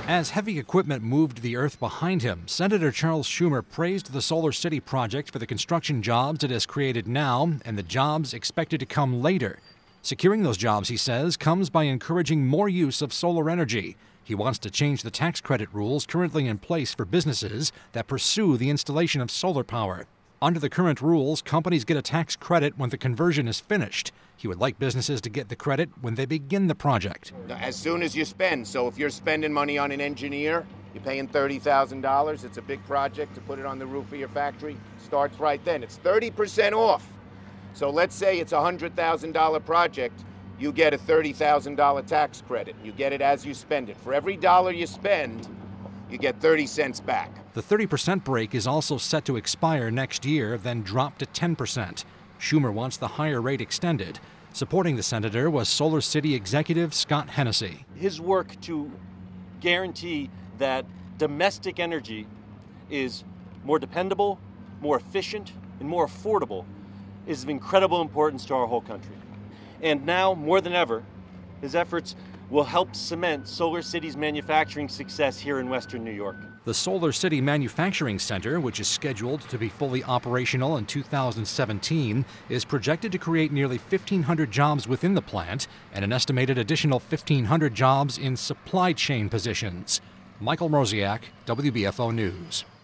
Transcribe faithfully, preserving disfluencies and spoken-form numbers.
As heavy equipment moved the earth behind him, Senator Charles Schumer praised the Solar City project for the construction jobs it has created now and the jobs expected to come later. Securing those jobs, he says, comes by encouraging more use of solar energy. He wants to change the tax credit rules currently in place for businesses that pursue the installation of solar power. Under the current rules, companies get a tax credit when the conversion is finished. He would like businesses to get the credit when they begin the project. As soon as you spend. So if you're spending money on an engineer, you're paying thirty thousand dollars. It's a big project to put it on the roof of your factory. Starts right then. It's thirty percent off. So let's say it's a one hundred thousand dollars project. You get a thirty thousand dollars tax credit. You get it as you spend it. For every dollar you spend, you get thirty cents back. The thirty percent break is also set to expire next year, then drop to ten percent. Schumer wants the higher rate extended. Supporting the senator was Solar City executive Scott Hennessy. His work to guarantee that domestic energy is more dependable, more efficient, and more affordable is of incredible importance to our whole country. And now, more than ever, his efforts will help cement Solar City's manufacturing success here in Western New York. The Solar City Manufacturing Center, which is scheduled to be fully operational in two thousand seventeen, is projected to create nearly fifteen hundred jobs within the plant and an estimated additional fifteen hundred jobs in supply chain positions. Michael Mroziak, W B F O News.